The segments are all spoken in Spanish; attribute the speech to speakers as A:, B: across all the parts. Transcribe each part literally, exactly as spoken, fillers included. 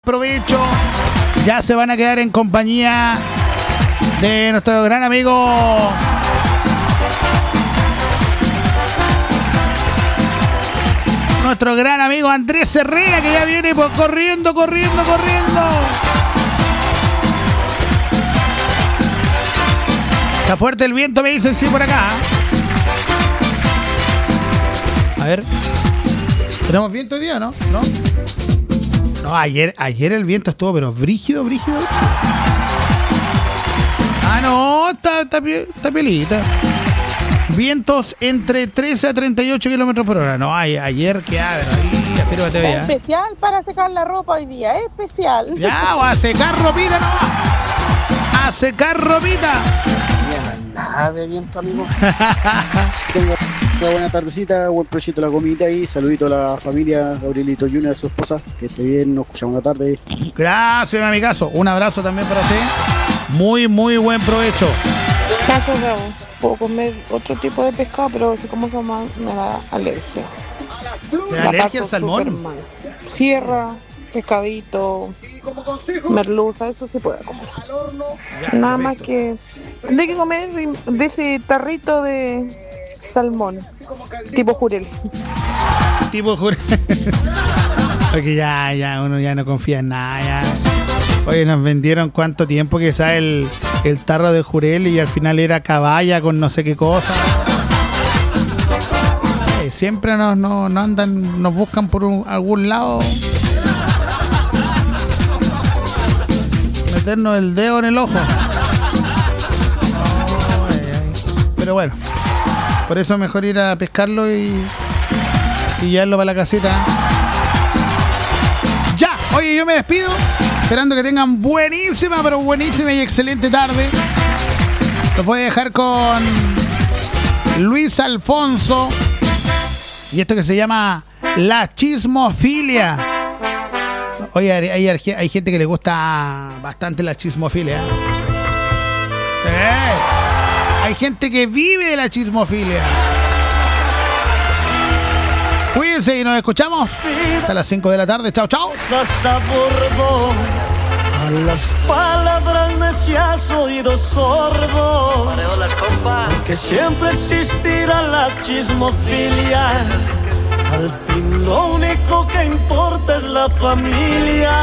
A: Provecho, ya se van a quedar en compañía de nuestro gran amigo nuestro gran amigo Andrés Herrera, que ya viene por corriendo, corriendo, corriendo. Está fuerte el viento, me dicen sí por acá. A ver, ¿tenemos viento hoy día, no? ¿No? No, ayer, ayer el viento estuvo, pero brígido, brígido. Ah, no, está, está, está pelita. Vientos entre trece a treinta y ocho kilómetros por hora. No, ayer que a ver, ahí, afírmate,
B: vea. Especial para secar la ropa hoy día, ¿eh? Especial.
A: Ya, o a secar ropita, no. A secar ropita.
C: Nada de viento, amigo. Tengo una buena tardecita, buen proyecto la comida y saludito a la familia, Gabrielito Junior, a su esposa, que esté bien, nos escuchamos una tarde.
A: Gracias, mi amigazo. Un abrazo también para usted. Muy, muy buen provecho.
B: Caso, Gabo. Puedo comer otro tipo de pescado, pero si como salmón me da alergia.
A: ¿Te da alergia al salmón?
B: Sierra, pescadito, merluza, eso sí puedo comer. Ya, nada más que tendré que comer de ese tarrito de salmón, tipo jurel.
A: Tipo jurel. Porque ya, ya, uno ya no confía en nada. Ya. Oye, nos vendieron cuánto tiempo que sabe el, el tarro de jurel y al final era caballa con no sé qué cosa. Eh, siempre nos, nos, nos andan, nos buscan por un, algún lado. Meternos el dedo en el ojo. Oh, ay, ay. Pero bueno, por eso es mejor ir a pescarlo y, y llevarlo para la caseta. Ya, oye, yo me despido. Esperando que tengan buenísima, pero buenísima y excelente tarde. Los voy a dejar con Luis Alfonso. Y esto que se llama La Chismofilia. Oye, hay, hay, hay gente que le gusta bastante la chismofilia. ¡Eh! Hay gente que vive de la chismofilia. Cuídense y nos escuchamos hasta las cinco de la tarde. Chao, chao.
D: A las palabras necias oído sordo, que siempre existirá la chismofilia. Al fin lo único que importa es la familia.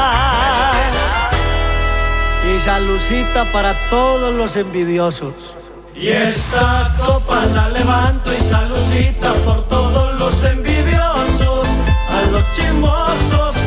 D: Y salucita para todos los envidiosos. Y esta copa la levanto y salucita por todos los envidiosos, a los chismosos